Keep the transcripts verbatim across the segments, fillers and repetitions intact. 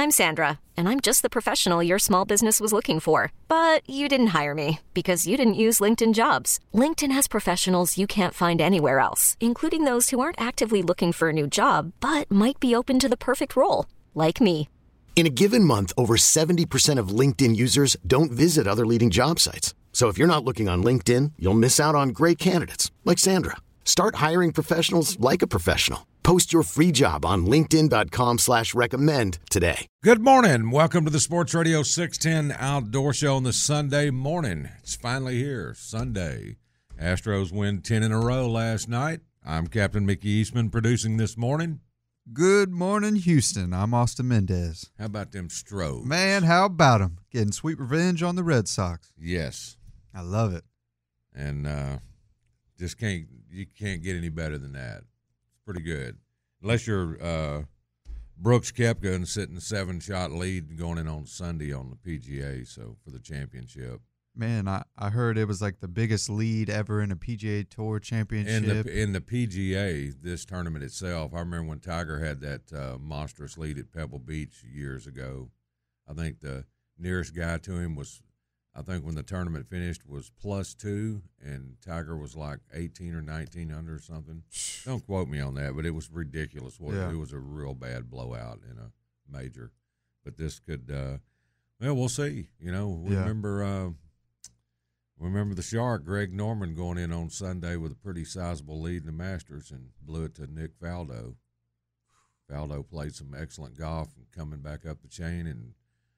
I'm Sandra, and I'm just the professional your small business was looking for. But you didn't hire me because you didn't use LinkedIn Jobs. LinkedIn has professionals you can't find anywhere else, including those who aren't actively looking for a new job, but might be open to the perfect role, like me. In a given month, over seventy percent of LinkedIn users don't visit other leading job sites. So if you're not looking on LinkedIn, you'll miss out on great candidates like Sandra. Start hiring professionals like a professional. Post your free job on linkedin.com slash recommend today. Good morning. Welcome to the Sports Radio six ten Outdoor Show on this Sunday morning. It's finally here, Sunday. Astros win ten in a row last night. I'm Captain Mickey Eastman producing this morning. Good morning, Houston. I'm Austin Mendez. How about them Stros? Man, how about them? Getting sweet revenge on the Red Sox. Yes. I love it. And uh, just can't you can't get any better than that. It's pretty good. Unless you're uh, Brooks Koepka and sitting seven-shot lead going in on Sunday on the P G A, so for the championship. Man, I, I heard it was like the biggest lead ever in a P G A Tour championship. In the, in the P G A, this tournament itself, I remember when Tiger had that uh, monstrous lead at Pebble Beach years ago. I think the nearest guy to him was, I think when the tournament finished, was plus two, and Tiger was like eighteen or nineteen under or something. Don't quote me on that, but it was ridiculous. Yeah. It was a real bad blowout in a major. But this could, uh, well, we'll see. You know, we yeah. remember uh, – Remember the Shark, Greg Norman, going in on Sunday with a pretty sizable lead in the Masters and blew it to Nick Faldo. Faldo played some excellent golf and coming back up the chain, and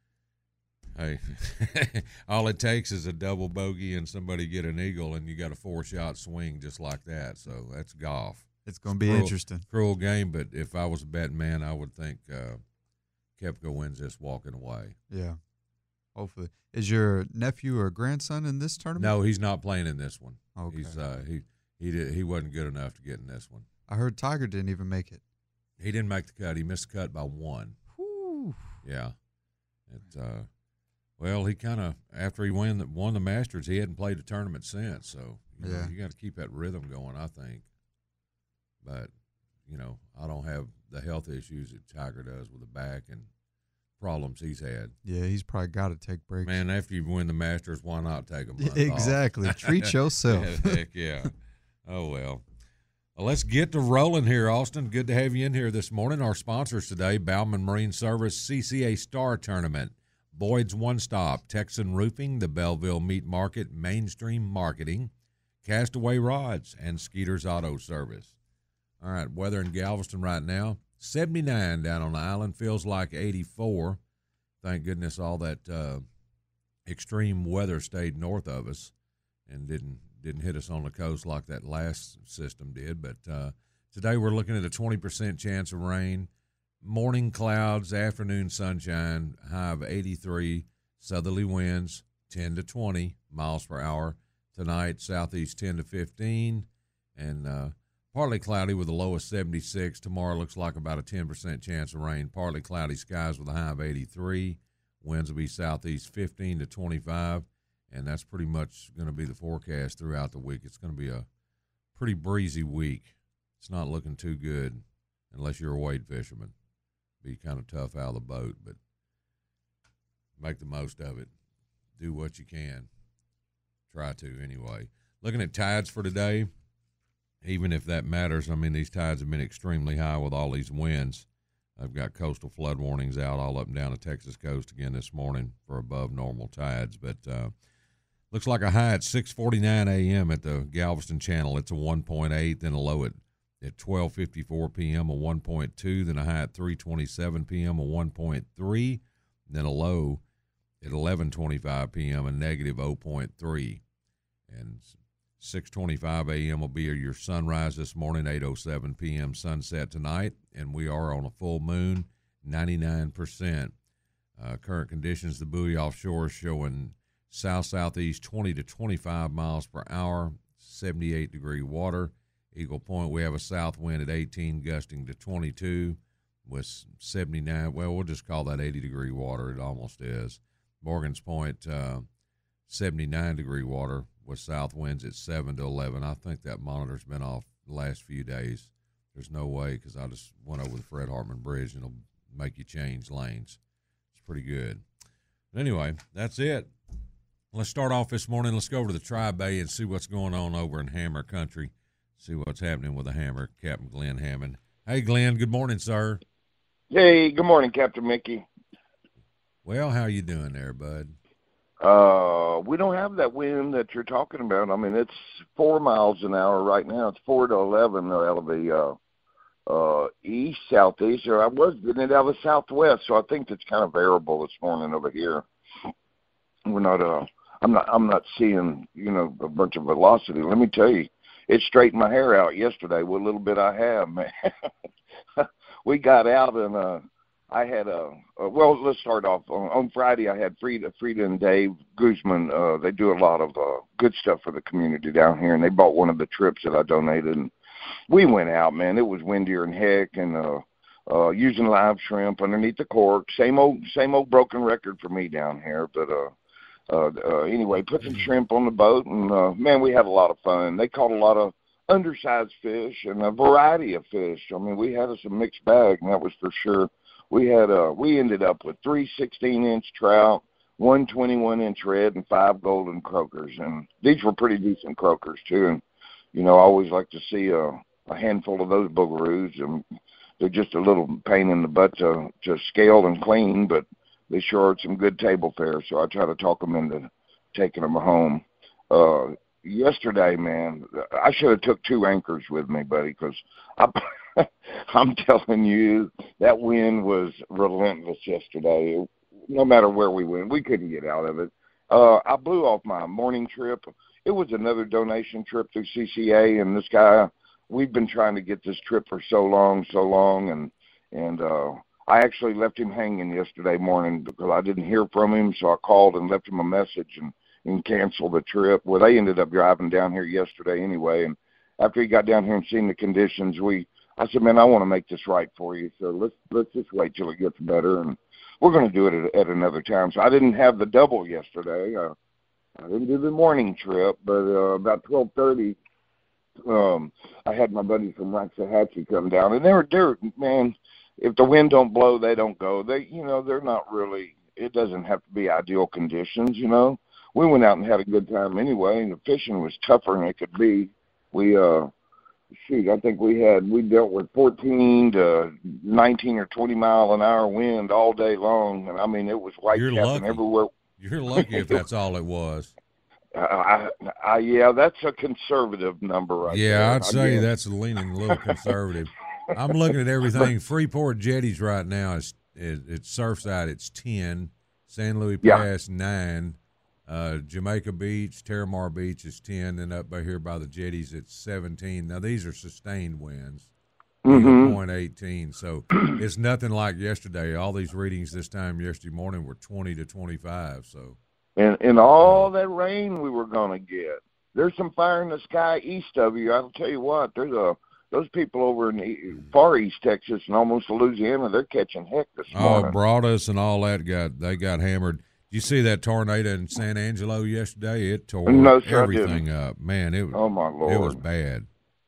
hey, all it takes is a double bogey and somebody get an eagle, and you got a four-shot swing just like that. So that's golf. It's going to be cruel, interesting. Cruel game, but if I was a betting man, I would think uh, Koepka wins this walking away. Yeah. Hopefully. Is your nephew or grandson in this tournament? No, he's not playing in this one. Okay. He's uh, he he did he wasn't good enough to get in this one. I heard Tiger didn't even make it. He didn't make the cut. He missed the cut by one. Whew. Yeah. It uh, well, he kind of after he won the, won the Masters, he hadn't played a tournament since. So you yeah, know, you got to keep that rhythm going, I think. But you know, I don't have the health issues that Tiger does with the back and problems he's had. Yeah, he's probably got to take breaks. Man, after you win the Masters, why not take a month exactly. off? Treat yourself. Heck yeah. Oh, well. well. Let's get to rolling here, Austin. Good to have you in here this morning. Our sponsors today, Bauman Marine Service C C A Star Tournament, Boyd's One Stop, Texan Roofing, the Belleville Meat Market, Mainstream Marketing, Castaway Rods, and Skeeter's Auto Service. All right, weather in Galveston right now. seventy-nine down on the island, feels like eighty-four. Thank goodness all that uh, extreme weather stayed north of us and didn't didn't hit us on the coast like that last system did. But uh, today we're looking at a twenty percent chance of rain, morning clouds, afternoon sunshine, high of eighty-three, southerly winds ten to twenty miles per hour. Tonight, southeast ten to fifteen, and uh, partly cloudy with a low of seventy-six. Tomorrow looks like about a ten percent chance of rain. Partly cloudy skies with a high of eighty-three. Winds will be southeast fifteen to twenty-five, and that's pretty much going to be the forecast throughout the week. It's going to be a pretty breezy week. It's not looking too good unless you're a wade fisherman. Be kind of tough out of the boat, but make the most of it. Do what you can. Try to, anyway. Looking at tides for today. Even if that matters, I mean, these tides have been extremely high with all these winds. I've got coastal flood warnings out all up and down the Texas coast again this morning for above normal tides. But uh, looks like a high at six forty-nine a.m. at the Galveston Channel. It's a one point eight, then a low at, at twelve fifty-four p.m., a one point two, then a high at three twenty-seven p.m., a one point three, then a low at eleven twenty-five p.m., a negative zero point three. And six twenty-five a.m. will be your sunrise this morning, eight oh seven p.m. sunset tonight, and we are on a full moon, ninety-nine percent. Uh, current conditions, the buoy offshore is showing south-southeast twenty to twenty-five miles per hour, seventy-eight degree water. Eagle Point, we have a south wind at eighteen, gusting to twenty-two with seventy-nine. Well, we'll just call that eighty degree water. It almost is. Morgan's Point, uh, seventy-nine degree water with south winds at seven to eleven. I think that monitor's been off the last few days. There's no way, because I just went over the Fred Hartman Bridge, and it'll make you change lanes. pretty good. Anyway, that's it. Let's start off this morning. Let's go over to the Tri-Bay and see what's going on over in Hammer Country. See what's happening with the Hammer, Captain Glenn Hammond. Hey, Glenn, good morning, sir. Hey, good morning, Captain Mickey. Well, how you doing there, bud? Uh, we don't have that wind that you're talking about. I mean, it's four miles an hour right now. It's four to eleven out of the uh, uh, east, southeast. Or I was getting it out of the southwest, so I think it's kind of variable this morning over here. We're not. Uh, I'm not. I'm not seeing, you know, a bunch of velocity. Let me tell you, it straightened my hair out yesterday. What little bit I have, man. We got out and uh, I had a, a well. Let's start off on, on Friday. I had Frida, Frida and Dave Guzman. Uh, they do a lot of uh, good stuff for the community down here, and they bought one of the trips that I donated. And we went out, man. It was windier than heck, and uh, uh, using live shrimp underneath the cork. Same old, same old broken record for me down here, but. Uh, Uh, uh, anyway, put some shrimp on the boat, and, uh, man, we had a lot of fun. They caught a lot of undersized fish and a variety of fish. I mean, we had us a mixed bag, and that was for sure. We had uh, we ended up with three sixteen-inch trout, one twenty-one-inch red, and five golden croakers. And these were pretty decent croakers, too. And, you know, I always like to see a, a handful of those boogaroos. And they're just a little pain in the butt to, to scale and clean, but they sure are some good table fare, so I try to talk them into taking them home. Uh, yesterday, man, I should have took two anchors with me, buddy, because I'm telling you, that wind was relentless yesterday. No matter where we went, we couldn't get out of it. Uh, I blew off my morning trip. It was another donation trip through C C A, and this guy, we've been trying to get this trip for so long, so long, and and uh, I actually left him hanging yesterday morning because I didn't hear from him, so I called and left him a message and, and canceled the trip. Well, they ended up driving down here yesterday anyway, and after he got down here and seen the conditions, we I said, man, I want to make this right for you, so let's let's just wait till it gets better, and we're going to do it at, at another time. So I didn't have the double yesterday. Uh, I didn't do the morning trip, but uh, about twelve thirty, um, I had my buddies from Waxahachie come down, and they were, they're, man, if the wind don't blow, they don't go. They, you know, they're not really, it doesn't have to be ideal conditions, you know. We went out and had a good time anyway, and the fishing was tougher than it could be. We, uh, shoot, I think we had, we dealt with fourteen to nineteen or twenty mile an hour wind all day long. And I mean, it was white capping everywhere. You're lucky if that's all it was. Uh, I, I, yeah, that's a conservative number right yeah, there. I'd say I that's leaning a little conservative. I'm looking at everything. Freeport jetties right now is it, it's Surfside. It's ten. San Luis Pass yeah. nine. Uh, Jamaica Beach, Terramar Beach is ten, and up by here by the jetties it's seventeen. Now these are sustained winds, mm-hmm. point eighteen. So it's nothing like yesterday. All these readings this time yesterday morning were twenty to twenty-five. So and and all that rain we were gonna get. There's some fire in the sky east of you. I'll tell you what. There's a Those people over in the far east Texas and almost Louisiana, they're catching heck this morning. Oh, Broadus and all that got they got hammered. Did you see that tornado in San Angelo yesterday? It tore no, sir, everything up. Man, it was oh my Lord, it was bad.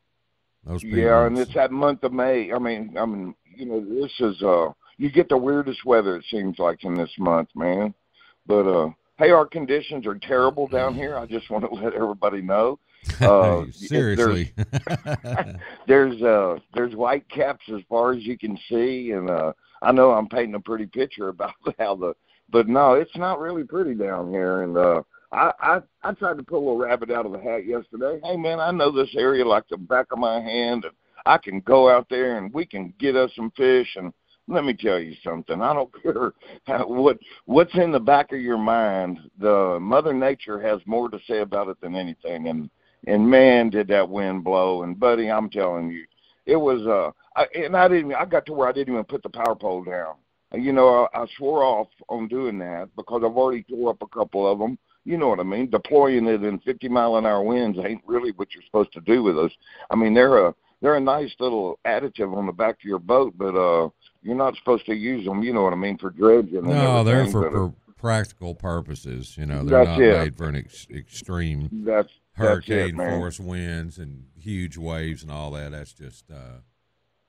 Those people, yeah, and it's that month of May. I mean, I mean, you know, this is uh, you get the weirdest weather it seems like in this month, man. But uh, hey, our conditions are terrible down here. I just want to let everybody know. Uh, Seriously, there's there's, uh, there's white caps as far as you can see, and uh, I know I'm painting a pretty picture about how the, but no, it's not really pretty down here. And uh, I, I I tried to pull a rabbit out of the hat yesterday. Hey man, I know this area like the back of my hand, and I can go out there and we can get us some fish. And let me tell you something. I don't care how, what what's in the back of your mind. The Mother Nature has more to say about it than anything, and. And man, did that wind blow! And buddy, I'm telling you, it was. Uh, I, and I didn't. I got to where I didn't even put the power pole down. You know, I, I swore off on doing that because I've already tore up a couple of them. You know what I mean? Deploying it in fifty mile an hour winds ain't really what you're supposed to do with those. I mean, they're a they're a nice little additive on the back of your boat, but uh, you're not supposed to use them. You know what I mean, for dredging. No, they're for, but, uh, for practical purposes. You know, they're not it. made for an ex- extreme. That's hurricane it, force winds and huge waves and all that. That's just uh,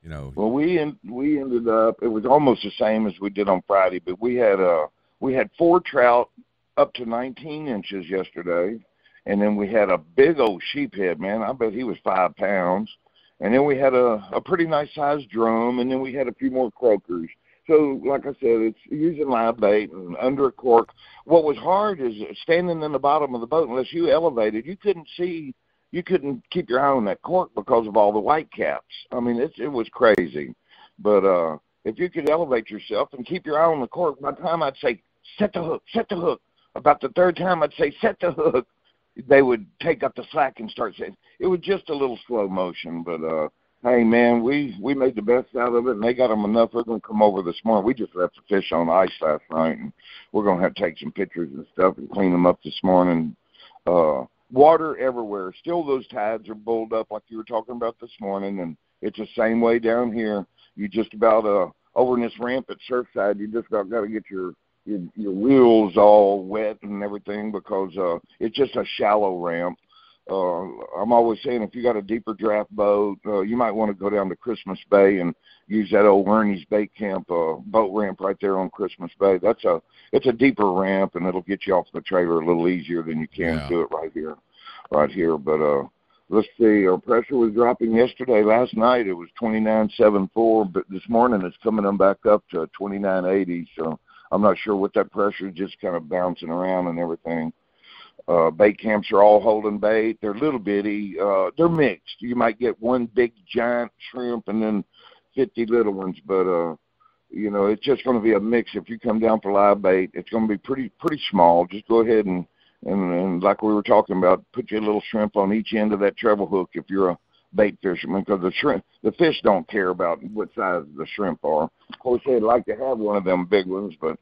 You know. Well, we en- we ended up. It was almost the same as we did on Friday, but we had uh we had four trout up to nineteen inches yesterday, and then we had a big old sheephead, man. I bet he was five pounds. And then we had a, a pretty nice sized drum, and then we had a few more croakers. So, like I said, it's using live bait and under a cork. What was hard is standing in the bottom of the boat. Unless you elevated, you couldn't see, you couldn't keep your eye on that cork because of all the white caps. I mean, it's, it was crazy. But uh, if you could elevate yourself and keep your eye on the cork, by the time I'd say, set the hook, set the hook, about the third time I'd say, set the hook, they would take up the slack and start saying, it was just a little slow motion. But, uh, hey, man, we, we made the best out of it, and they got them enough. They're going to come over this morning. We just left the fish on ice last night, and we're going to have to take some pictures and stuff and clean them up this morning. Uh, water everywhere. Still, those tides are bulled up like you were talking about this morning, and it's the same way down here. You just about, uh, over in this ramp at Surfside, you just about got to get your Your, your wheels all wet and everything because uh, it's just a shallow ramp. Uh, I'm always saying if you got a deeper draft boat, uh, you might want to go down to Christmas Bay and use that old Ernie's Bait Camp uh, boat ramp right there on Christmas Bay. That's a it's a deeper ramp, and it'll get you off the trailer a little easier than you can Yeah. do it right here, right here. But uh, let's see, our pressure was dropping yesterday. Last night it was twenty-nine seven four, but this morning it's coming on back up to twenty-nine eighty. So I'm not sure what that pressure is, just kind of bouncing around and everything. Uh, bait camps are all holding bait. They're little bitty. Uh, they're mixed. You might get one big giant shrimp and then fifty little ones, but, uh, you know, it's just going to be a mix. If you come down for live bait, it's going to be pretty pretty small. Just go ahead and, and, and like we were talking about, put your little shrimp on each end of that treble hook if you're a bait fisherman, because the shrimp, the fish don't care about what size the shrimp are. Of course, they'd like to have one of them big ones, but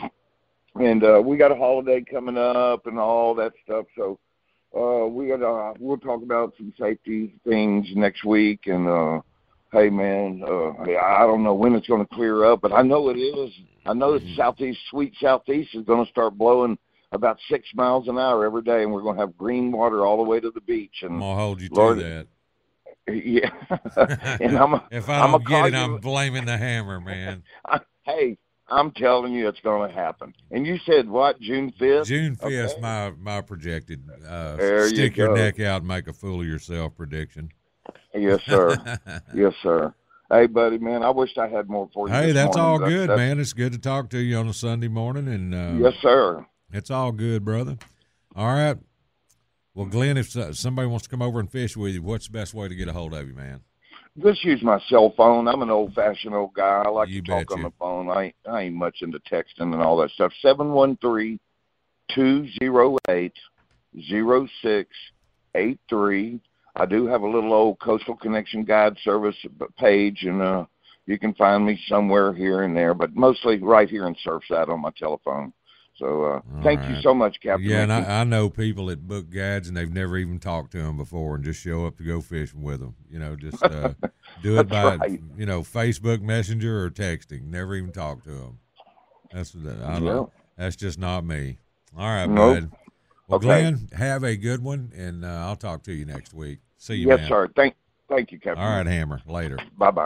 and uh, we got a holiday coming up and all that stuff. So uh, we got uh, we'll talk about some safety things next week. And uh, hey, man, uh, I don't know when it's going to clear up, but I know it is. I know that southeast, sweet southeast, is going to start blowing about six miles an hour every day, and we're going to have green water all the way to the beach. And I'm gonna hold you Lord, to that. Yeah, and I'm. A, if I I'm don't get it, you, I'm blaming the hammer, man. I, hey, I'm telling you, it's going to happen. And you said what? June fifth. June fifth, okay. my my projected. Uh, there stick you your go. neck out and make a fool of yourself prediction. Yes, sir. Yes, sir. Hey, buddy, man, I wish I had more for you. Hey, this that's morning. all That, good, that's, man. It's good to talk to you on a Sunday morning, and uh, yes, sir. It's all good, brother. All right. Well, Glenn, if somebody wants to come over and fish with you, what's the best way to get a hold of you, man? Just use my cell phone. I'm an old-fashioned old guy. I like You to talk betcha. on the phone. I ain't, I ain't much into texting and all that stuff. seven one three, two oh eight, oh six eight three. I do have a little old Coastal Connection Guide Service page, and uh, you can find me somewhere here and there, but mostly right here in Surfside on my telephone. So uh, thank right. you so much, Captain. Yeah, and Mickey. I, I know people that book guides and they've never even talked to them before and just show up to go fishing with them. You know, just uh, do it by, right. you know, Facebook Messenger or texting. Never even talk to them. That's I don't, Yeah. That's just not me. All right, Nope. bud. Well, Okay. Glenn, have a good one, and uh, I'll talk to you next week. See you, yes, man. sir. Thank, thank you, Captain. All right, Hammer. Later. Bye-bye.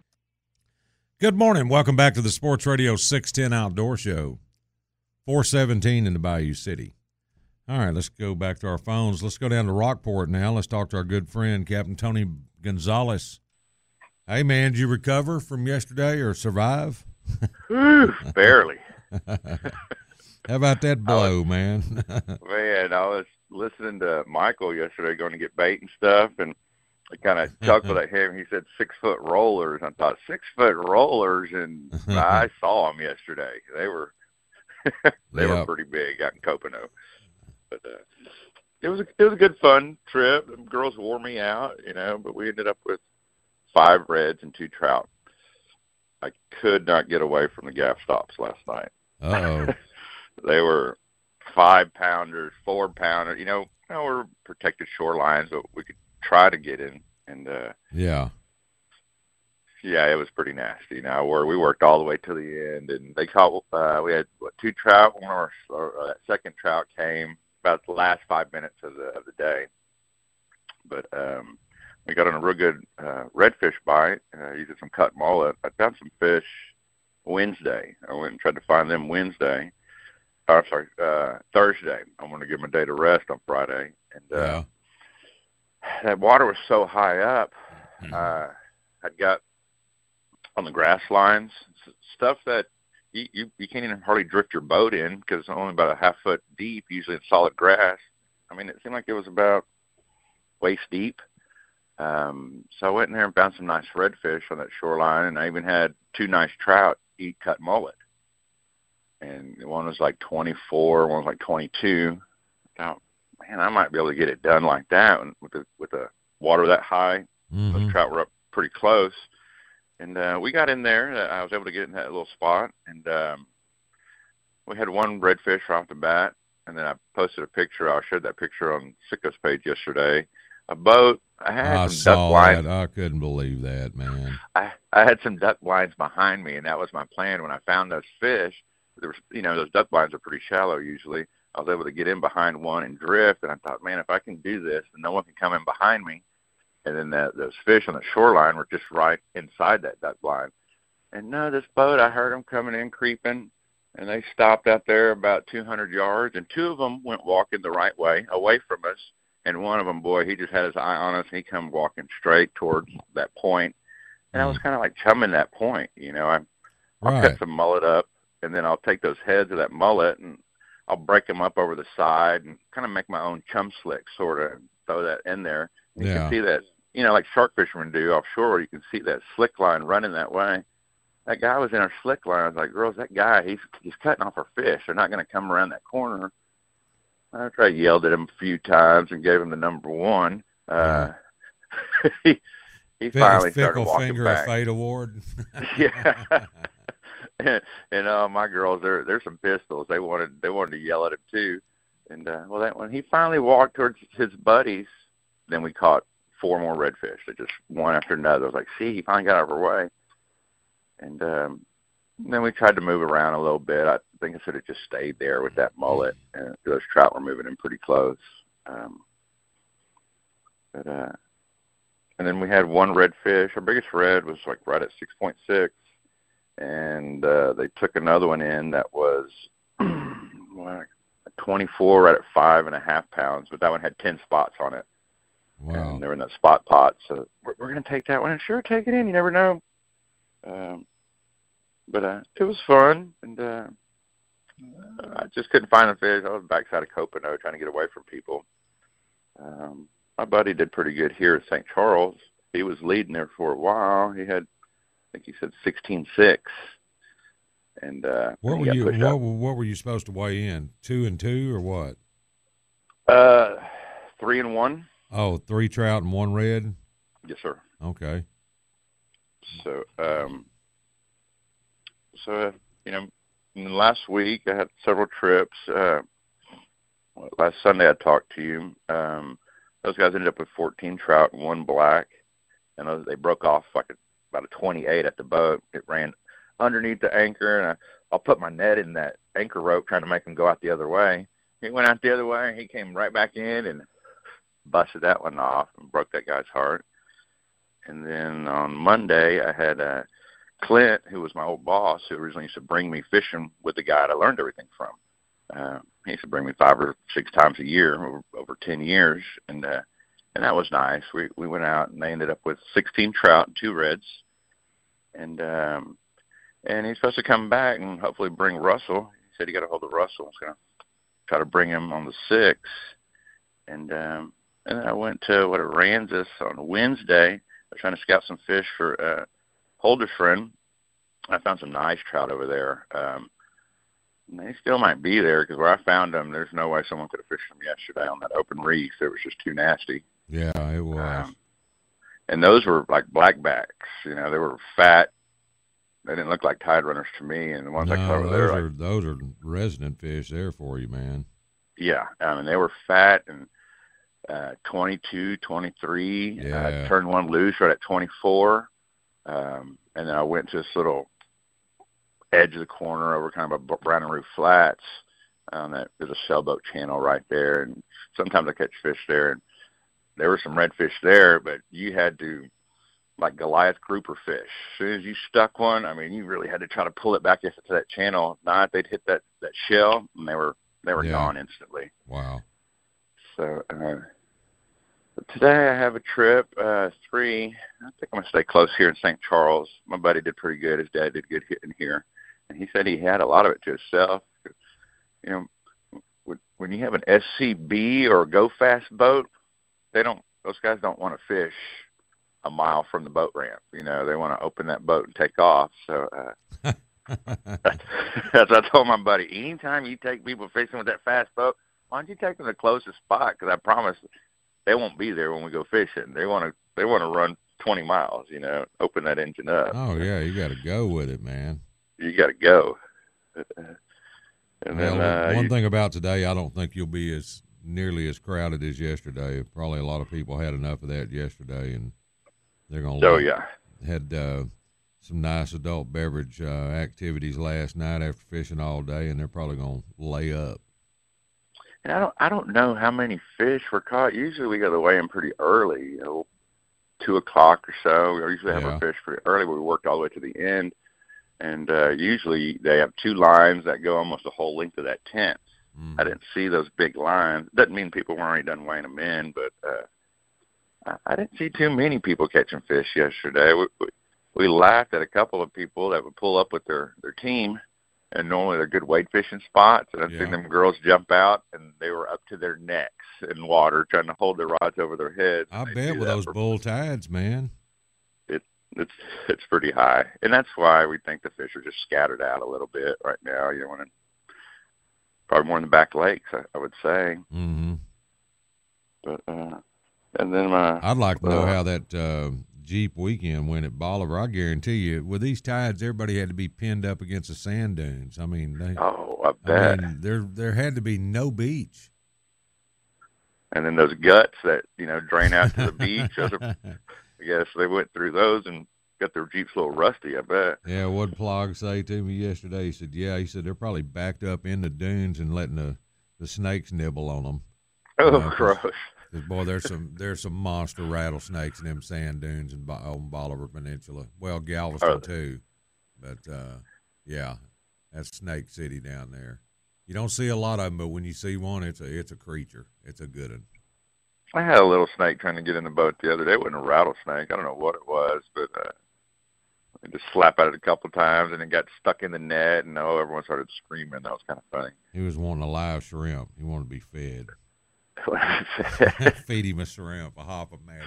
Good morning. Welcome back to the Sports Radio six ten Outdoor Show. four seventeen in the Bayou City. All right, let's go back to our phones. Let's go down to Rockport now. Let's talk to our good friend, Captain Tony Gonzalez. Hey, man, did you recover from yesterday or survive? Barely. How about that blow, was, man? Man, I was listening to Michael yesterday going to get bait and stuff, and I kind of chuckled at him. He said six-foot rollers. I thought, six-foot rollers, and I saw them yesterday. They were they Yep. were pretty big out in Copano. But uh, it was a, it was a good, fun trip. The girls wore me out, you know, but we ended up with five reds and two trout. I could not get away from the gaff stops last night. Uh-oh. They were five pounders, four pounders. You know, you know, we're protected shorelines, but we could try to get in. And uh, Yeah. yeah, it was pretty nasty. Now we we worked all the way to the end, and they caught. Uh, we had what, two trout. One of our, our uh, second trout came about the last five minutes of the of the day. But um, we got on a real good uh, redfish bite, uh, using some cut mullet. I found some fish Wednesday. I went and tried to find them Wednesday. Oh, I'm sorry, uh, Thursday. I wanted to give them a day to rest on Friday. And uh, Yeah. that water was so high up. Mhm. Uh, I'd got on the grass lines, s- stuff that you, you, you can't even hardly drift your boat in because it's only about a half foot deep, usually in solid grass. I mean, it seemed like it was about waist deep. Um, so I went in there and found some nice redfish on that shoreline, and I even had two nice trout eat cut mullet. And one was like twenty-four, one was like twenty-two. I thought, man, I might be able to get it done like that with the, with the water that high. Mhm. Those trout were up pretty close. And uh, we got in there. I was able to get in that little spot. And um, we had one redfish right off the bat. And then I posted a picture. I showed that picture on Sicko's page yesterday. A boat. I had I some saw duck blinds. that. I couldn't believe that, man. I, I had some duck blinds behind me, and that was my plan when I found those fish. There was, you know, those duck blinds are pretty shallow usually. I was able to get in behind one and drift, and I thought, man, if I can do this, then no one can come in behind me. And then that, those fish on the shoreline were just right inside that duck blind. And no, this boat, I heard them coming in, creeping, and they stopped out there about two hundred yards, and two of them went walking the right way, away from us. And one of them, boy, he just had his eye on us, and he come walking straight towards that point. And I was kind of like chumming that point, you know. I, I'll Right. cut some mullet up, and then I'll take those heads of that mullet, and I'll break them up over the side and kind of make my own chum slick, sort of, throw that in there. And you Yeah. can see that, you know, like shark fishermen do offshore. You can see that slick line running that way. That guy was in our slick line. I was like, girls, that guy, he's he's cutting off our fish. They're not going to come around that corner. I tried yelled at him a few times and gave him the number one. Uh, he he Fi- finally started Fickle walking Finger back. of Fate Award. Yeah. and and uh, my girls, they're they're some pistols. They wanted they wanted to yell at him too. And uh, well, that when he finally walked towards his buddies, then we caught four more redfish. That just one after another. I was like, see, he finally got out of our way. And um, then we tried to move around a little bit. I think I should have just stayed there with that mullet. And those trout were moving in pretty close. Um, but uh, and then we had one redfish. Our biggest red was like right at six point six. And uh, they took another one in that was like twenty-four, right at five and a half pounds. But that one had ten spots on it. Wow. And they were in that spot pot. So we're, we're going to take that one. And sure, take it in. You never know. Um, but uh, it was fun. And uh, I just couldn't find a fish. I was backside of Copano trying to get away from people. Um, my buddy did pretty good here at Saint Charles. He was leading there for a while. He had, I think he said sixteen six. And uh, What he were got you? pushed What, up. what were you supposed to weigh in? Two and two or what? Uh, three and one. Oh, three trout and one red. Yes, sir. Okay. So, um, so uh, you know, in the last week I had several trips. Uh, last Sunday I talked to you. Um, those guys ended up with fourteen trout and one black, and those, they broke off like a, about a twenty-eight at the boat. It ran underneath the anchor, and I, I'll put my net in that anchor rope trying to make them go out the other way. He went out the other way, and he came right back in and busted that one off and broke that guy's heart. And then on Monday, I had uh, Clint, who was my old boss, who originally used to bring me fishing with the guy I learned everything from. Uh, he used to bring me five or six times a year over, over ten years, and uh, and that was nice. We we went out, and they ended up with sixteen trout and two reds. And um, and he's supposed to come back and hopefully bring Russell. He said he got a hold of Russell. He's going to try to bring him on the sixth. And um, and then I went to what Aransas on Wednesday. I was trying to scout some fish for uh, Holder's friend. I found some nice trout over there. Um, and they still might be there because where I found them, there's no way someone could have fished them yesterday on that open reef. It was just too nasty. Yeah, it was. Um, and those were like blackbacks. You know, they were fat. They didn't look like tide runners to me. And the ones no, I caught over those there, are like, those are resident fish there for you, man. yeah, I mean, they were fat and uh, twenty-two, twenty-three. Yeah. I turned one loose right at twenty-four. Um, and then I went to this little edge of the corner over kind of a Brown and Roof Flats. Um, that there's a sailboat channel right there, and sometimes I catch fish there. And there were some redfish there, but you had to, like Goliath grouper fish. As soon as you stuck one, I mean, you really had to try to pull it back into that channel. If not, they'd hit that, that shell, and they were they were Yeah. gone instantly. Wow. So uh, but today I have a trip, uh, three. I think I'm going to stay close here in Saint Charles. My buddy did pretty good. His dad did good hitting here. And he said he had a lot of it to himself. You know, when you have an S C B or a Go Fast boat, they don't. Those guys don't want to fish a mile from the boat ramp. You know, they want to open that boat and take off. So uh, that's what I told my buddy. Anytime you take people fishing with that fast boat, why don't you take them to the closest spot? Because I promise they won't be there when we go fishing. They want to. They want to run twenty miles. You know, open that engine up. Oh yeah, you got to go with it, man. You got to go. And well, then, uh, one you, thing about today, I don't think you'll be as nearly as crowded as yesterday. Probably a lot of people had enough of that yesterday, and they're going to. Oh yeah. Had uh, some nice adult beverage uh, activities last night after fishing all day, and they're probably going to lay up. And I don't, I don't know how many fish were caught. Usually we go to weigh in pretty early, you know, two o'clock or so. We usually have Yeah. our fish pretty early, but we worked all the way to the end. And uh, usually they have two lines that go almost the whole length of that tent. Mm. I didn't see those big lines. Doesn't mean people weren't already done weighing them in, but uh, I, I didn't see too many people catching fish yesterday. We, we, we laughed at a couple of people that would pull up with their, their team, and normally they're good wade fishing spots. And I've Yeah. seen them girls jump out, and they were up to their necks in water trying to hold their rods over their heads. I They bet do with that those for- bull tides, man. It's it's pretty high, and that's why we think the fish are just scattered out a little bit right now. You know, when it, probably more in the back lakes, I, I would say. Mm-hmm. But uh, and then my I'd like to know uh, how that uh, Jeep weekend went at Bolivar. I guarantee you, with these tides, everybody had to be pinned up against the sand dunes. I mean, they, oh, I I bet. mean, there there had to be no beach. And then those guts that you know drain out to the beach. Those are, I guess they went through those and got their Jeeps a little rusty. I bet. Yeah, what did Plog say to me yesterday? He said, yeah, he said they're probably backed up in the dunes and letting the, the snakes nibble on them. Oh, know, 'cause- gross. Because, boy, there's some there's some monster rattlesnakes in them sand dunes in, Bo- on Bolivar Peninsula. Well, Galveston, Oh. too. But, uh, yeah, that's Snake City down there. You don't see a lot of them, but when you see one, it's a it's a creature. It's a good one. I had a little snake trying to get in the boat the other day. It wasn't a rattlesnake. I don't know what it was, but uh, I just slapped at it a couple times, and it got stuck in the net, and oh, everyone started screaming. That was kind of funny. He was wanting a live shrimp. He wanted to be fed. Feed him a shrimp, a hopomatic.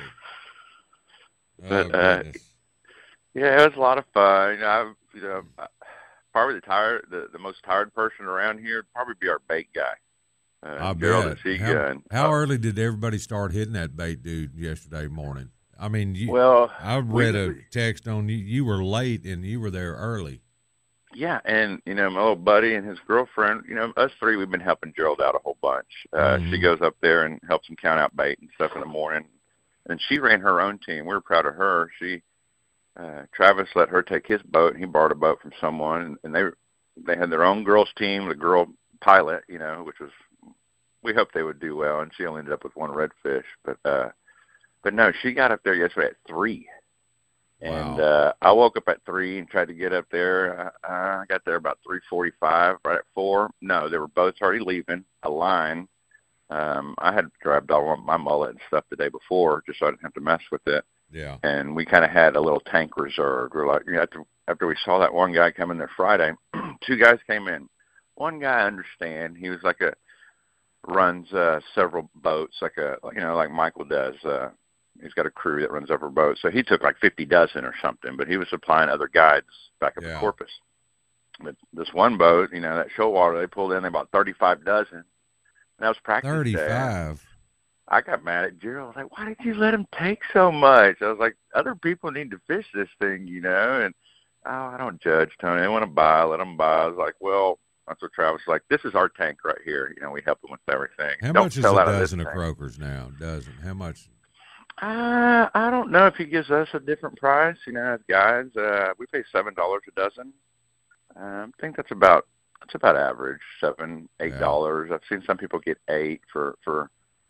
Oh, But, uh, goodness. Yeah, it was a lot of fun. You know, I, you know, I- probably the tired, the, the most tired person around here would probably be our bait guy. Uh, I Gerald bet. at Sea How, Gun. how Uh, early did everybody start hitting that bait dude yesterday morning? I mean, you, Well, I we- read a text on you. You were late and you were there early. Yeah, and you know, my little buddy and his girlfriend, you know, us three, we've been helping Gerald out a whole bunch. Uh, Mhm. She goes up there and helps him count out bait and stuff in the morning. And she ran her own team. We were proud of her. She, uh, Travis let her take his boat. He borrowed a boat from someone, and, and they they had their own girls team, the girl pilot, you know, which was, we hoped they would do well. And she only ended up with one redfish, but uh, but no, she got up there yesterday at three. And Wow. uh, I woke up at three and tried to get up there. Uh, I got there about three forty-five, right at four. No, there were boats already leaving, a line. Um, I had grabbed all of my mullet and stuff the day before just so I didn't have to mess with it. Yeah. And we kind of had a little tank reserved. We're like, you know, after, after we saw that one guy come in there Friday, two guys came in. One guy, I understand, he was like a, runs uh, several boats, like a, you know, like Michael does. Uh, he's got a crew that runs over boats. So he took like fifty dozen or something, but he was supplying other guides back up Yeah. in Corpus. But this one boat, you know, that show water, they pulled in about thirty-five dozen. And that was practice day. thirty-five. I got mad at Gerald. I was like, why did you let him take so much? I was like, other people need to fish this thing, you know. And, oh, I don't judge, Tony. They want to buy, let them buy. I was like, well, that's what Travis was like. This is our tank right here. You know, we help them with everything. How Don't much is sell a out of this dozen of thing. croakers now? Dozen. How much? Uh, I don't know if he gives us a different price. You know, as guys, uh, we pay seven dollars a dozen. Um, I think that's about that's about average, seven, eight dollars. I've seen some people get eight for for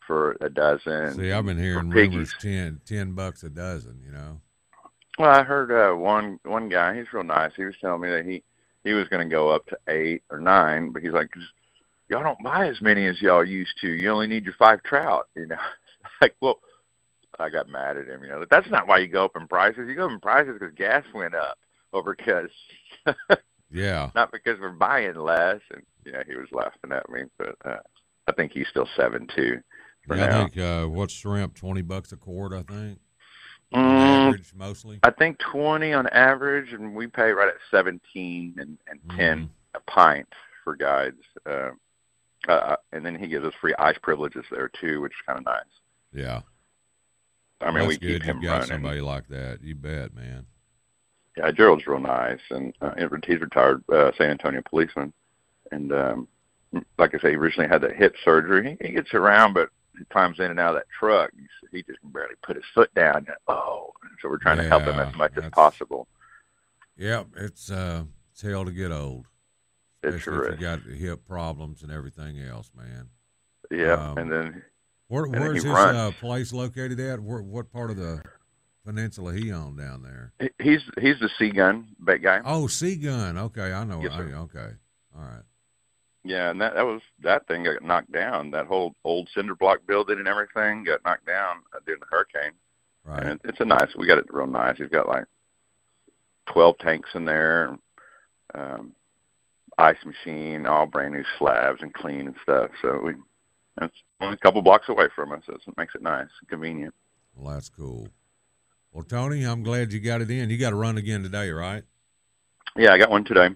for a dozen. See, I've been hearing rumors ten, ten bucks a dozen, you know. Well, I heard uh, one one guy, he's real nice. He was telling me that he, he was going to go up to eight or nine, but he's like, y'all don't buy as many as y'all used to. You only need your five trout, you know. Like, well, I got mad at him, you know. That's not why you go up in prices. You go up in prices because gas went up, or because yeah, not because we're buying less. And you know, he was laughing at me, but uh, I think he's still seven two. For yeah, now. I think uh, what's shrimp? Twenty bucks a quart, I think. Mm, average, mostly. I think twenty on average, and we pay right at seventeen and, and ten mm. a pint for guides. Uh, uh, and then he gives us free ice privileges there too, which is kind of nice. Yeah. I mean, That's we good. keep him You've got running. somebody like that. You bet, man. Yeah, Gerald's real nice, and uh, he's retired uh, San Antonio policeman. And um, like I say, he originally had that hip surgery. He, he gets around, but he climbs in and out of that truck. He just can barely put his foot down. And, oh, so we're trying yeah, to help him as much as that's, possible. Yep, it's uh, it's hell to get old. It Especially sure if is. you got hip problems and everything else, man. Yeah, Um, and then Where, and then where's he his runs. uh, place located at? Where, what part of the peninsula he on down there? He- he's he's the Sea Gun bait guy. Oh, Seagun. Okay, I know. Yes, I, sir. okay, all right. Yeah, and that that was that thing got knocked down. That whole old cinder block building and everything got knocked down uh, during the hurricane. Right. And it, it's a nice. We got it real nice. He's got like twelve tanks in there, um, ice machine, all brand new slabs and clean and stuff. So we that's only a couple blocks away from us. So it makes it nice and convenient. Well, that's cool. Well, Tony, I'm glad you got it in. You got to run again today, right? Yeah, I got one today,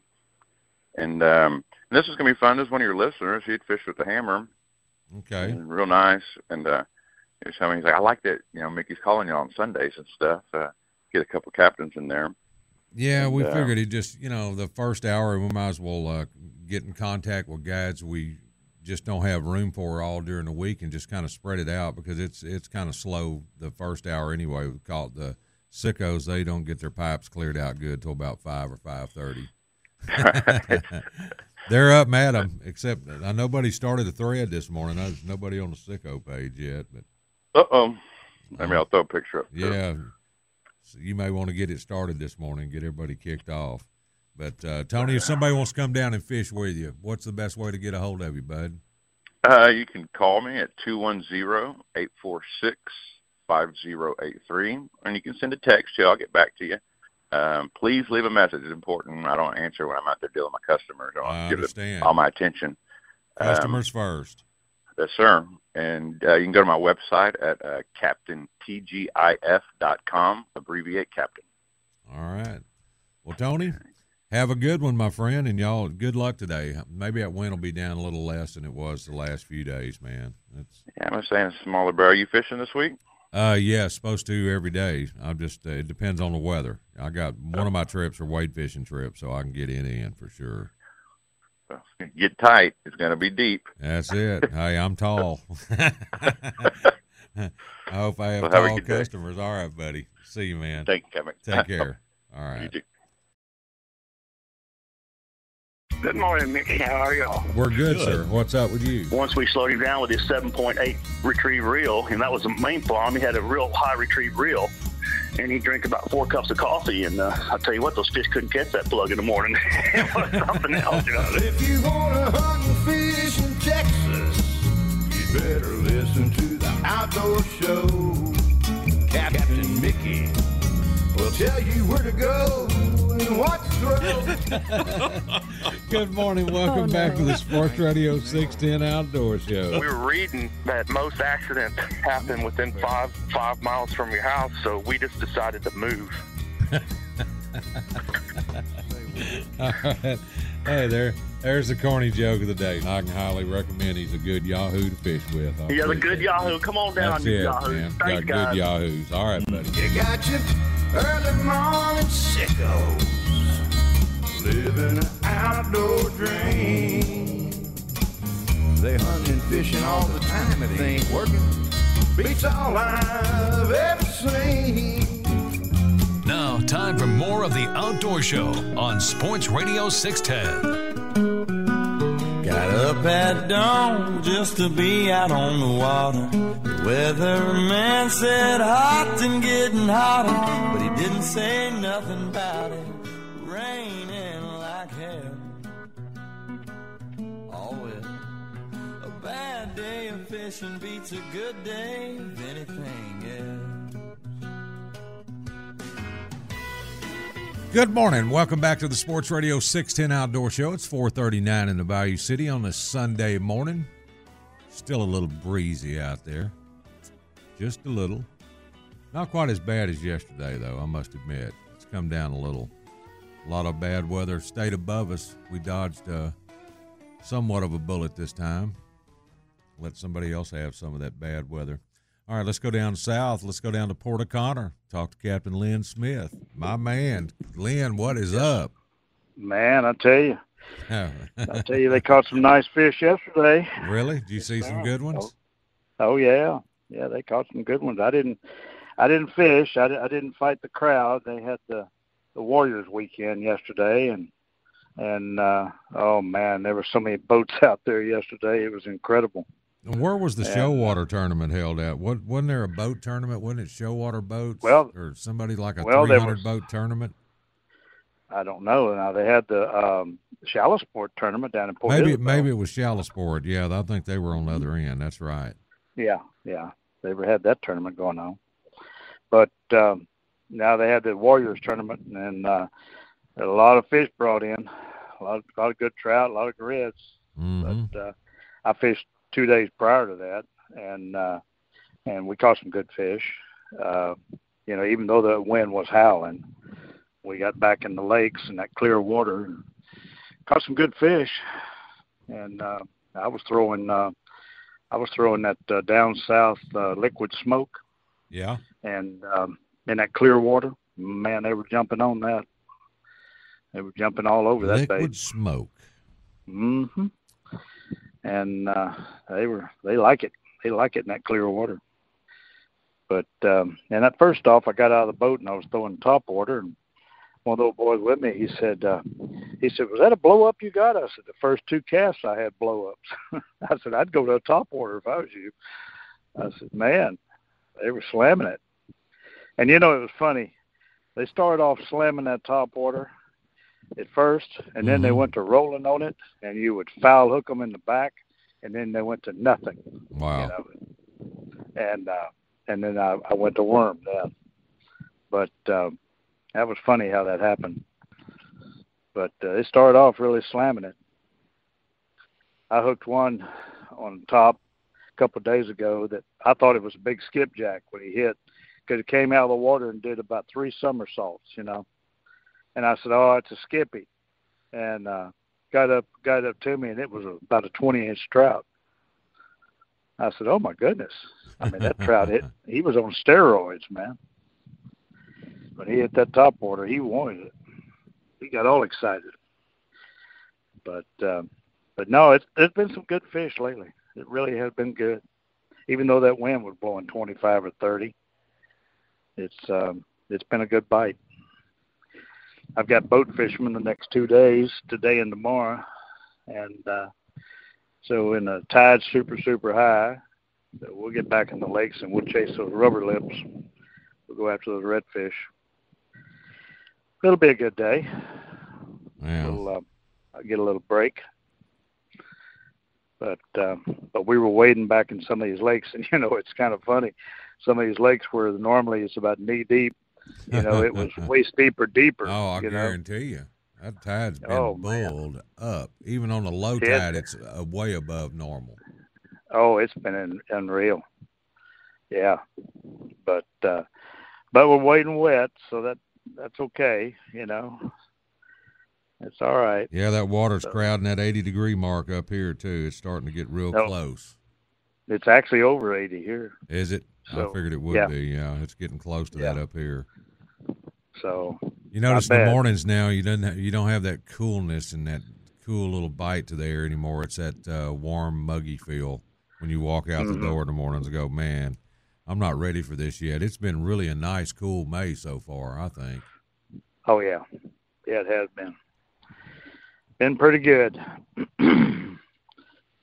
and um, and this is gonna be fun. This is one of your listeners. He'd fish with the hammer. Okay. And real nice. And uh, he was telling me, he's like, I like that, you know, Mickey's calling you on Sundays and stuff. Uh, get a couple captains in there. Yeah, And, we uh, figured he just, you know, the first hour we might as well uh, get in contact with guides we just don't have room for all during the week and just kind of spread it out because it's it's kind of slow the first hour anyway. We call it the sickos. They don't get their pipes cleared out good till about five or five thirty. They're up at them, except uh, nobody started a thread this morning. There's nobody on the sicko page yet, but Uh-oh. I mean, I'll throw a picture up. too. yeah, so you may want to get it started this morning, get everybody kicked off. But, uh, Tony, if somebody wants to come down and fish with you, what's the best way to get a hold of you, bud? Uh, you can call me at two one zero, eight four six, five zero eight three, and you can send a text to you. I'll get back to you. Um, please leave a message. It's important. I don't answer when I'm out there dealing with my customers. I, I give it understand. all my attention. Customers Um, first. Yes, sir. And uh, you can go to my website at uh, captain t g i f dot com, abbreviate Captain. All right. Well, Tony, have a good one, my friend, and y'all, good luck today. Maybe that wind will be down a little less than it was the last few days, man. It's, Yeah, I'm saying a smaller bear. Are you fishing this week? uh, yeah, supposed to every day. I'm just, uh, it depends on the weather. I got one of my trips are wade fishing trips, so I can get in in for sure. Well, get tight. It's going to be deep. That's it. Hey, I'm tall. I hope I have Well, have a tall good day. customers. All right, buddy. See you, man. Thank you, Kevin. Take care. All You right. too. Good morning, Mickey. How are y'all? We're good, sir. What's up with you? Once we slowed him down with his seven point eight retrieve reel, and that was the main problem. He had a real high retrieve reel, and he drank about four cups of coffee. And uh, I'll tell you what, those fish couldn't catch that plug in the morning. It was something else, you know. If you want to hunt and fish in Texas, you better listen to the Outdoor Show. Captain Mickey will tell you where to go and what to throw. Good morning. Welcome back to the Sports Radio six ten Outdoor Show. We were reading that most accidents happen within five five miles from your house, so we just decided to move. All right. Hey, there, there's the corny joke of the day. I can highly recommend. He's a good Yahoo to fish with. I He has a appreciate good it. Yahoo. Come on down, That's you it, Yahoo. man. Thanks, Got guys. good Yahoos. All right, buddy. You got your early morning sickos living an outdoor dream. They hunt and fishing all the time. It ain't working. Beats all I've ever seen. Now, time for more of the Outdoor Show on Sports Radio six ten. Got up at at dawn just to be out on the water. The weatherman said hot and getting hotter, but he didn't say nothing about it raining like hell. Oh well, a bad day of fishing beats a good day of anything else. Good morning. Welcome back to the Sports Radio six ten Outdoor Show. It's four thirty-nine in the Bayou City on this Sunday morning. Still a little breezy out there. Just a little. Not quite as bad as yesterday, though, I must admit. It's come down a little. A lot of bad weather stayed above us. We dodged uh, somewhat of a bullet this time. Let somebody else have some of that bad weather. All right, let's go down south. Let's go down to Port O'Connor. Talk to Captain Lynn Smith. My man. Lynn, what is up? Man, I tell you. I tell you, they caught some nice fish yesterday. Really? Did you see some good ones? Oh, yeah. Yeah, they caught some good ones. I didn't I didn't fish. I, I didn't fight the crowd. They had the, the Warriors weekend yesterday, and, and uh, oh, man, there were so many boats out there yesterday. It was incredible. Where was the show water tournament held at? What wasn't there a boat tournament? Wasn't it show water boats? Well, or somebody like a well, three hundred was, boat tournament? I don't know. Now they had the um, Shallow Sport tournament down in Port Maybe Isabel. maybe it was Shallow Sport. Yeah, I think they were on the other end. That's right. Yeah, yeah, they were had that tournament going on. But um, now they had the Warriors tournament, and uh, a lot of fish brought in, a lot, of, a lot of good trout, a lot of grits. Mm-hmm. But uh, I fished two days prior to that, and uh, and we caught some good fish. Uh, you know, even though the wind was howling, we got back in the lakes and that clear water and caught some good fish. And uh, I was throwing, uh, I was throwing that uh, down south uh, liquid smoke. Yeah. And um, in that clear water, man, they were jumping on that. They were jumping all over that bait. Liquid smoke. Mm-hmm. And uh, they were they like it. They like it in that clear water. But um, and at first off, I got out of the boat and I was throwing top water, and one of those boys with me, he said, uh, he said, "Was that a blow up you got?" I said, "The first two casts I had blow ups." I said, "I'd go to a top water if I was you." I said, "Man, they were slamming it." And you know, it was funny. They started off slamming that top water at first, and then mm-hmm. they went to rolling on it, and you would foul hook them in the back, and then they went to nothing. Wow. You know? And uh, and then I, I went to worm then. But um, that was funny how that happened. But uh, they started off really slamming it. I hooked one on top a couple of days ago that I thought it was a big skipjack when he hit, because it came out of the water and did about three somersaults, you know. And I said, "Oh, it's a skippy," and uh, got up, got up to me, and it was a, about a twenty-inch trout. I said, "Oh my goodness!" I mean, that trout hit. He was on steroids, man. When he hit that top water, he wanted it. He got all excited. But, um, but no, it's there's been some good fish lately. It really has been good, even though that wind was blowing twenty-five or thirty. It's um, it's been a good bite. I've got boat fishermen the next two days, today and tomorrow. And uh, so when the tide's super, super high, we'll get back in the lakes and we'll chase those rubber lips. We'll go after those redfish. It'll be a good day. Yeah. We'll uh, I'll get a little break. But uh, but we were wading back in some of these lakes, and, you know, it's kind of funny. Some of these lakes where normally it's about knee deep, you know, it was waist deep or deeper. Oh, I you guarantee know? you. That tide's been oh, bulled man. up. Even on the low it, tide, it's uh, way above normal. Oh, it's been un- unreal. Yeah. But uh, but we're wading wet, so that that's okay, you know. It's all right. Yeah, that water's so, crowding that eighty-degree mark up here, too. It's starting to get real no, close. It's actually over eighty here. Is it? So, I figured it would yeah. be. Yeah, it's getting close to yeah. that up here. So you notice in the mornings now you don't have, you don't have that coolness and that cool little bite to the air anymore. It's that uh, warm, muggy feel when you walk out mm-hmm. the door in the mornings and go, man, I'm not ready for this yet. It's been really a nice, cool May so far, I think. Oh yeah, yeah, it has been. Been pretty good. But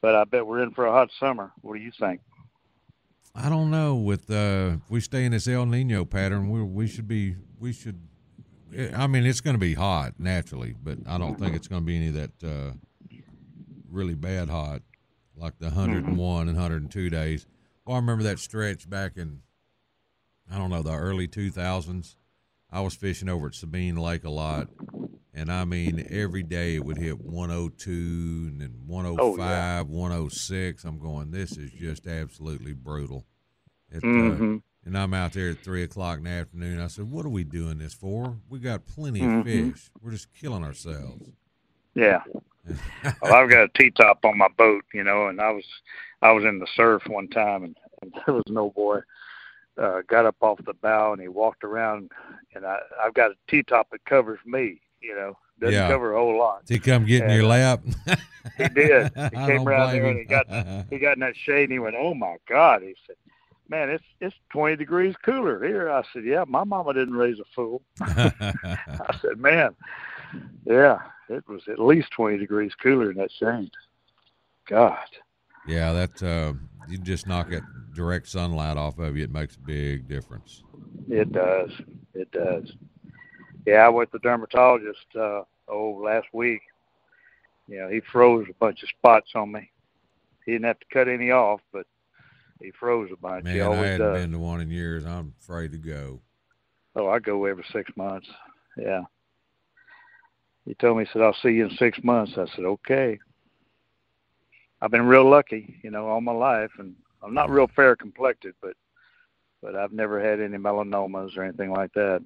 but I bet we're in for a hot summer. What do you think? I don't know. With uh, if we stay in this El Nino pattern, we we should be we should. I mean, it's going to be hot naturally, but I don't think it's going to be any of that uh, really bad hot, like the one hundred one mm-hmm. and one hundred two days. Well, I remember that stretch back in, I don't know, the early two thousands. I was fishing over at Sabine Lake a lot, and I mean, every day it would hit one oh two and then one oh five, oh, yeah. one oh six. I'm going, this is just absolutely brutal. It, mm-hmm. uh, and I'm out there at three o'clock in the afternoon. I said, what are we doing this for? We got plenty mm-hmm. of fish. We're just killing ourselves. Yeah. Well, I've got a T-top on my boat, you know, and I was I was in the surf one time, and, and there was an old boy uh, got up off the bow, and he walked around, and I, I've got a T-top that covers me, you know, doesn't yeah. cover a whole lot. Did he come get in and, your lap? He did. He came around there, and he got, he got in that shade, and he went, oh, my God. He said, man, it's it's twenty degrees cooler here. I said, yeah, my mama didn't raise a fool. I said, man, yeah, it was at least twenty degrees cooler in that shade. God. Yeah, that uh, you just knock that direct sunlight off of you, it makes a big difference. It does. It does. Yeah, I went to the dermatologist uh, oh last week. You know, he froze a bunch of spots on me. He didn't have to cut any off, but he froze a bunch. Man, he always I hadn't does. been to one in years. I'm afraid to go. Oh, I go every six months. Yeah. He told me, he said, I'll see you in six months. I said, okay. I've been real lucky, you know, all my life, and I'm not real fair complected, but but I've never had any melanomas or anything like that.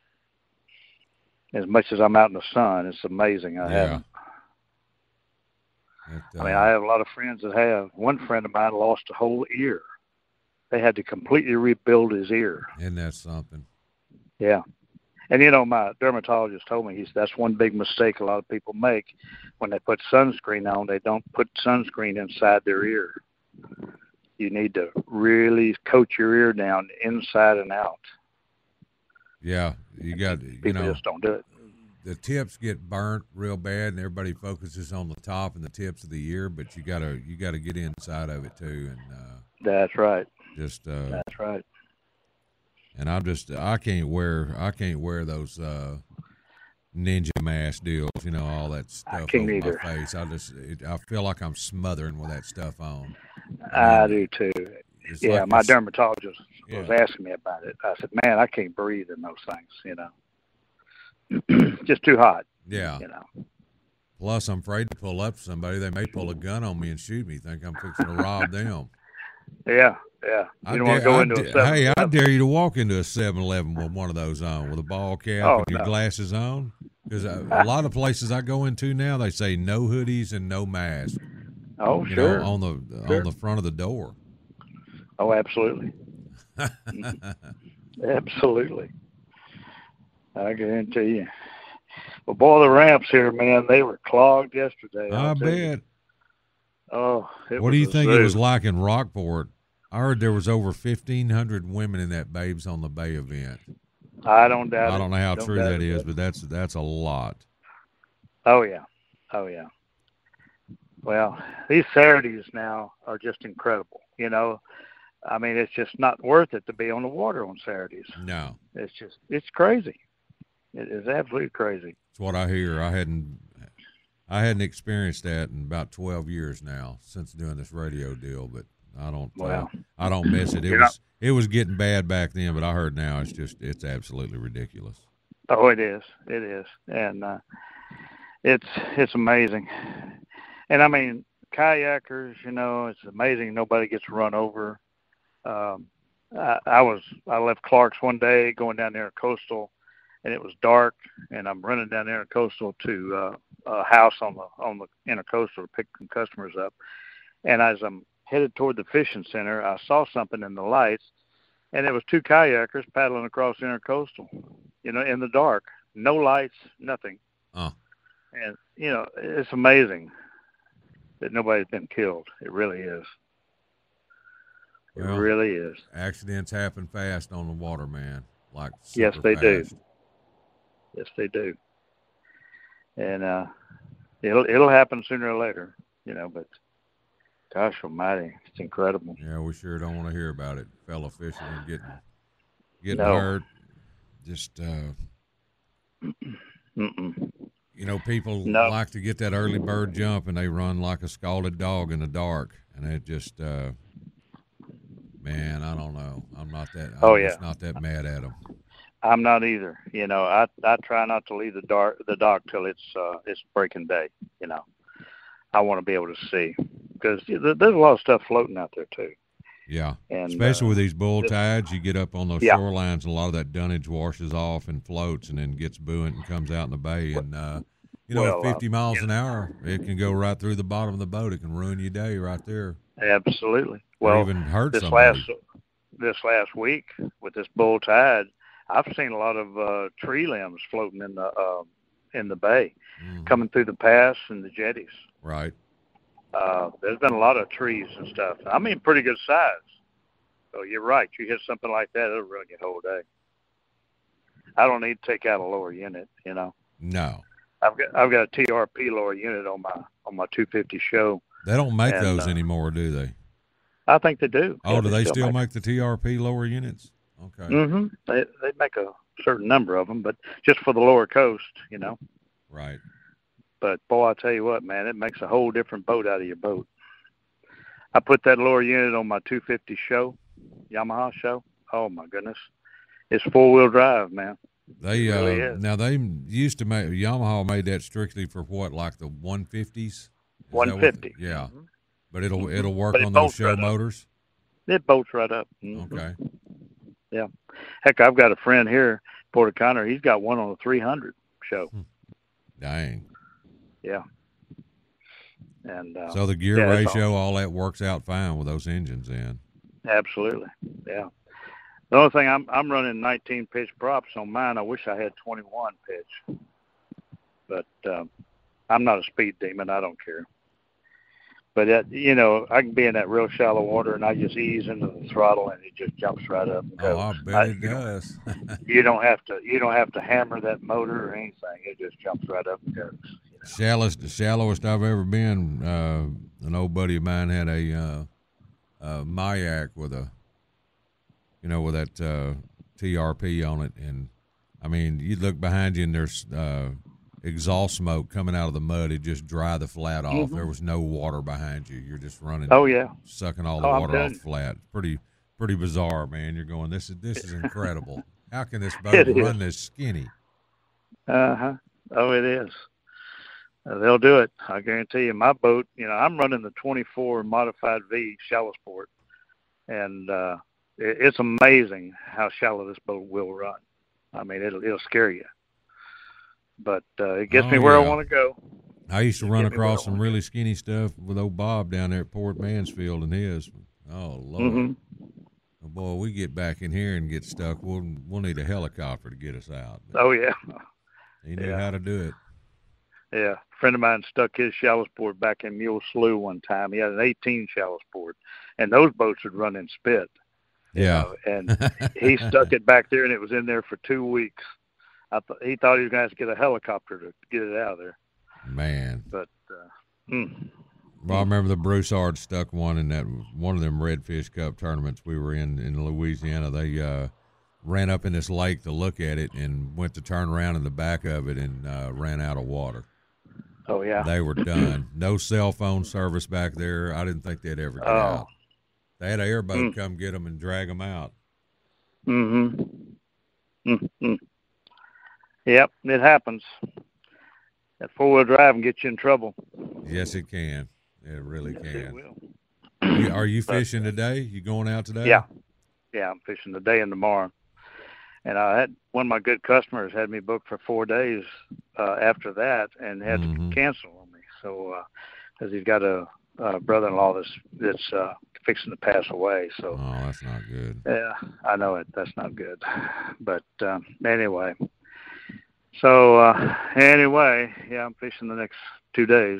As much as I'm out in the sun, it's amazing I yeah. haven't. It, uh, I mean, I have a lot of friends that have. One friend of mine lost a whole ear. They had to completely rebuild his ear. Isn't that something? Yeah. And, you know, my dermatologist told me, he said, that's one big mistake a lot of people make. When they put sunscreen on, they don't put sunscreen inside their ear. You need to really coat your ear down inside and out. Yeah, you got, you people know. just don't do it. The tips get burnt real bad, and everybody focuses on the top and the tips of the ear, but you gotta you gotta get inside of it too. And uh, that's right. Just uh, that's right. And I'm just I can't wear I can't wear those uh, ninja mask deals, you know, all that stuff over either. my face. I just it, I feel like I'm smothering with that stuff on. I, I mean, do too. Yeah, like my this, dermatologist yeah. was asking me about it. I said, man, I can't breathe in those things, you know. Just too hot. Yeah. You know. Plus, I'm afraid to pull up to somebody. They may pull a gun on me and shoot me. Think I'm fixing to rob them. Yeah, yeah. You I don't dare, want to go I into dare, a seven Hey, I dare you to walk into a seven eleven with one of those on, with a ball cap oh, and your no. glasses on. Because a, a lot of places I go into now, they say no hoodies and no mask. Oh, you sure. know, on the sure. on the front of the door. Oh, absolutely. Absolutely. I guarantee you. Well, boy, the ramps here, man, they were clogged yesterday. I bet. You. Oh, it what was do you a think zoo. it was like in Rockport? I heard there was over fifteen hundred women in that Babes on the Bay event. I don't doubt it. I don't know how don't true doubt that it. is, but that's that's a lot. Oh, yeah. Oh, yeah. Well, these Saturdays now are just incredible. You know, I mean, it's just not worth it to be on the water on Saturdays. No. It's just, it's crazy. It is absolutely crazy. That's what I hear. I hadn't, I hadn't experienced that in about twelve years now since doing this radio deal, but I don't, wow. uh, I don't miss it. It You're was, not... it was getting bad back then, but I heard now it's just, it's absolutely ridiculous. Oh, it is. It is. And, uh, it's, it's amazing. And I mean, kayakers, you know, it's amazing. Nobody gets run over. Um, I, I was, I left Clark's one day going down there at Coastal, and it was dark, and I'm running down there at Coastal to uh, a house on the on the Intercoastal to pick some customers up. And as I'm headed toward the fishing center, I saw something in the lights, and it was two kayakers paddling across the Intercoastal, you know, in the dark, no lights, nothing. Oh. And you know, it's amazing that nobody's been killed. It really is. It well, really is. Accidents happen fast on the water, man. Like yes, they fast. do. Yes, they do. And uh, it'll it'll happen sooner or later, you know. But Gosh almighty, it's incredible. Yeah, we sure don't want to hear about it. Fellow fishermen getting getting No. hurt. Just uh, Mm-mm. you know, people No. like to get that early bird jump, and they run like a scalded dog in the dark, and it just, uh, man, I don't know. I'm not that. I'm Oh, yeah. just not that mad at them. I'm not either. You know, I I try not to leave the dark the dock till it's uh it's breaking day. You know, I want to be able to see because there's a lot of stuff floating out there too. Yeah, And, especially uh, with these bull this- tides, you get up on those Yeah. shorelines, and a lot of that dunnage washes off and floats, and then gets buoyant and comes out in the bay. And uh, you know, Well, at fifty uh, miles yeah. an hour, it can go right through the bottom of the boat. It can ruin your day right there. Absolutely. Or Well, even hurt this somebody. last this last week with this bull tide, I've seen a lot of uh, tree limbs floating in the uh, in the bay, Mhm. coming through the pass and the jetties. Right. Uh, there's been a lot of trees and stuff. I mean, pretty good size. So you're right. You hit something like that, it'll ruin your whole day. I don't need to take out a lower unit. You know, No, I've got I've got a T R P lower unit on my on my two fifty show. they don't make And, those uh, anymore, do they? I think they do. Oh, Yeah, do they still make make the T R P lower units? Okay. Mm-hmm. They they make a certain number of them, but just for the lower coast, you know. Right. But boy, I tell you what, man, it makes a whole different boat out of your boat. I put that lower unit on my two fifty show, Yamaha show. Oh my goodness, it's four wheel drive, man. They It really uh, is. now they used to make Yamaha made that strictly for what, like the one fifties. one fifty. Yeah, but it'll it'll work But it on those bolts show right up. motors. It bolts right up. Mhm. Okay. Yeah. Heck, I've got a friend here, Porter Connor. He's got one on a three hundred show. Dang. Yeah. And uh, So the gear yeah, it's ratio, all that works out fine with those engines in. Absolutely, yeah. The only thing I'm I'm running nineteen pitch props on mine. I wish I had twenty-one pitch, but um, I'm not a speed demon. I don't care. But that, you know, I can be in that real shallow water and I just ease into the throttle and it just jumps right up. And Oh, goes. I bet I- it you know, does. You don't have to you don't have to hammer that motor or anything. It just jumps right up and goes. Shallowest, the shallowest I've ever been. Uh, an old buddy of mine had a, uh, a Mayak with a, you know, with that uh, T R P on it, and I mean, you look behind you and there's uh, exhaust smoke coming out of the mud. It just dry the flat off. Mhm. There was no water behind you. You're just running. Oh, yeah. sucking all the Oh, I'm water off telling the you. flat. Pretty, pretty bizarre, man. You're going, this is this is incredible. How can this boat It is. run this skinny? Uh huh. Oh, it is. Uh, they'll do it. I guarantee you. My boat, you know, I'm running the twenty-four modified V shallow sport, and uh, it, it's amazing how shallow this boat will run. I mean, it'll it'll scare you, but uh, it gets Oh, me where I yeah. want to go. I used to It run get me where across I some really skinny stuff with old Bob down there at Port Mansfield and his. Oh Lord, Mhm. oh, boy, we get back in here and get stuck. We'll we'll need a helicopter to get us out. Oh yeah, He knew Yeah. how to do it. yeah. A friend of mine stuck his shallow sport back in Mule Slough one time. He had an eighteen shallow sport, and those boats would run in spit. Yeah, and he stuck it back there, and it was in there for two weeks. I th- he thought he was going to have to get a helicopter to get it out of there. man. But uh, mm, Well, I remember the Broussard stuck one in that one of them Redfish Cup tournaments we were in in Louisiana. They uh, ran up in this lake to look at it and went to turn around in the back of it and uh, ran out of water. oh yeah, They were done. No cell phone service back there. I didn't think they'd ever get Oh. out. They had an airboat Mm. come get them and drag them out. mm-hmm. Mm-hmm. Yep, it happens. That four wheel drive can get you in trouble. Yes, it can. It really Yes, it can. will. You- Are you But, fishing today? You going out today? Yeah, yeah, I'm fishing today and tomorrow. And I had one of my good customers had me booked for four days uh, after that, and had Mhm. to cancel on me. So, because he's got a, a brother-in-law that's that's uh, fixing to pass away. So, Oh, that's not good. yeah, I know it. That's not good. But um, anyway, so uh, anyway, yeah, I'm fishing the next two days.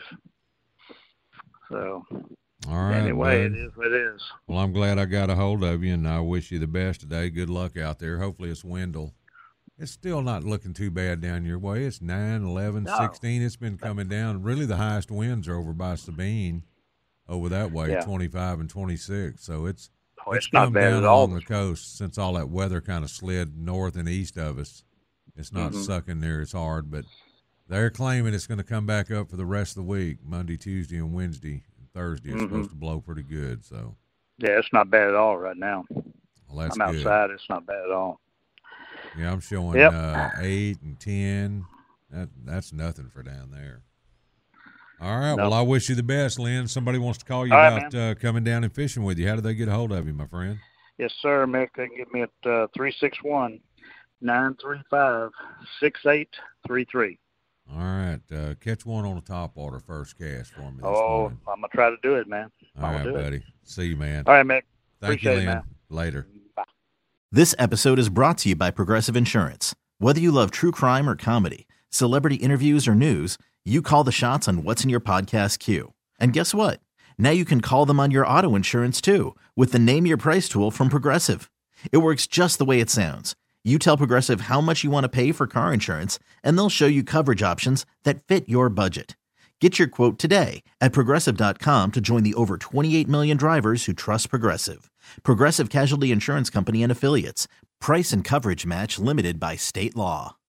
So All right. anyway, bud. it is what it is. Well, I'm glad I got a hold of you, and I wish you the best today. Good luck out there. Hopefully it's Wendell. It's still not looking too bad down your way. It's nine, eleven, No. sixteen. It's been coming down. Really, the highest winds are over by Sabine. over that way, Yeah. twenty-five and twenty-six. So it's Oh, it's it's not come bad down at all. along the coast since all that weather kind of slid north and east of us. It's not Mhm. sucking near as hard, but they're claiming it's going to come back up for the rest of the week. Monday, Tuesday, and Wednesday, and Thursday it's Mhm. supposed to blow pretty good. So Yeah, it's not bad at all right now. well, that's I'm good. outside. It's not bad at all. Yeah, I'm showing Yep. uh, eight and ten. That that's nothing for down there. All right. No. Well, I wish you the best, Lynn. Somebody wants to call you All right, about uh, coming down and fishing with you. How do they get a hold of you, my friend? Yes, sir, Mick. They can get me at uh, three six one, nine three five, six eight three three. All right. Uh, catch one on the top water first cast for me this Oh, morning. I'm going to try to do it, man. All I'm right, gonna do buddy. It. See you, man. All right, Mick. Thank Appreciate you, it, Lynn. man. Later. This episode is brought to you by Progressive Insurance. Whether you love true crime or comedy, celebrity interviews or news, you call the shots on what's in your podcast queue. And guess what? Now you can call them on your auto insurance too with the Name Your Price tool from Progressive. It works just the way it sounds. You tell Progressive how much you want to pay for car insurance, and they'll show you coverage options that fit your budget. Get your quote today at Progressive dot com to join the over twenty-eight million drivers who trust Progressive. Progressive Casualty Insurance Company and Affiliates. Price and coverage match limited by state law.